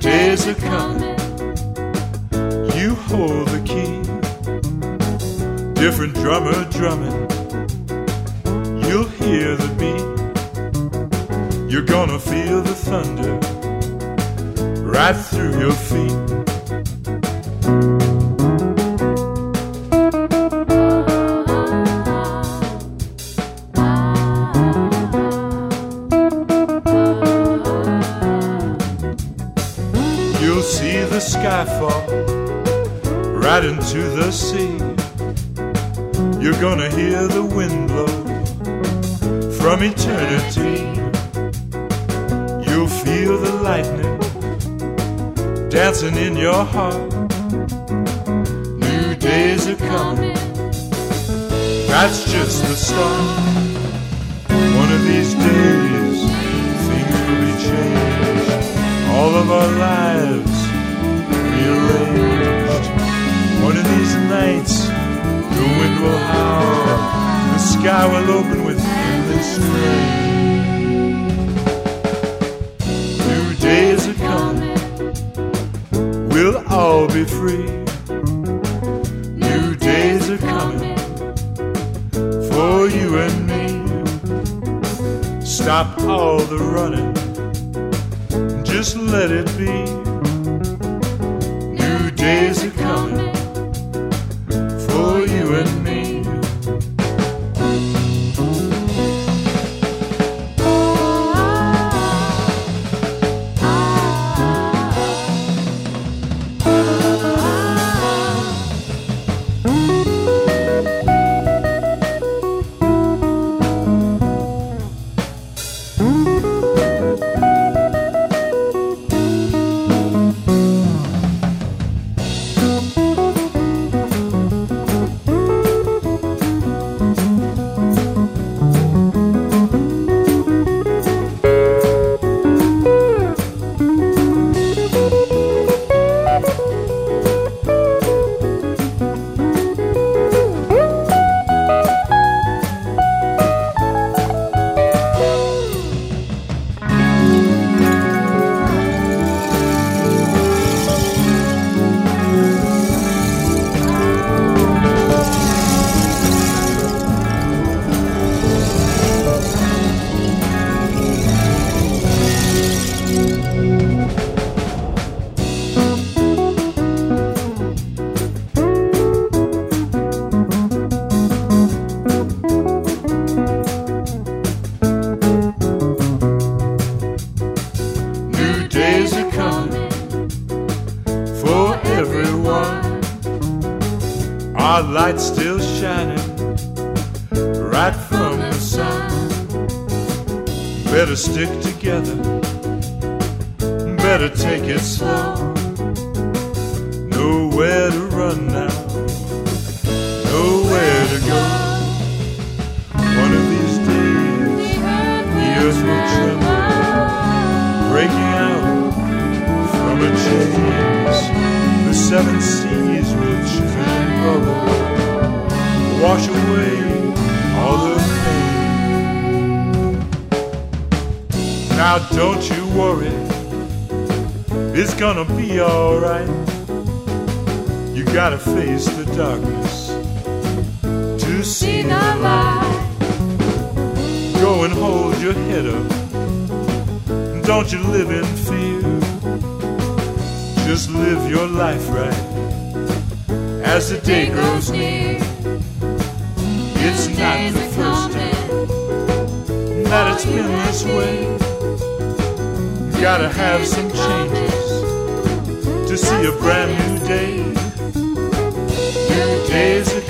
days are coming. You hold the key. Different drummer drumming. You'll hear the beat. You're gonna feel the thunder right through your feet. You'll see the sky fall right into the sea. You're gonna hear the wind blow from eternity. You'll feel the lightning dancing in your heart. New days are coming. That's just the start. One of these days, things will be changed. All of our lives rearranged. One of these nights, the wind will howl. The sky will open with endless rain. New days are coming. We'll all be free. New days are coming for you and me. Stop all the running. Just let it be. New days are coming for you and me. Our light's still shining right from the sun. Better stick together, better take it slow. Nowhere to run now, nowhere to go. One of these days, the earth will tremble, breaking out from a chains. The seven seas will chill and bubble, wash away all the pain. Now don't you worry, it's gonna be alright. You gotta face the darkness to see the light. Go and hold your head up, don't you live in fear. Just live your life right as the day grows near. It's not the first time that it's been this way. Gotta have some changes to see a brand new day. New days are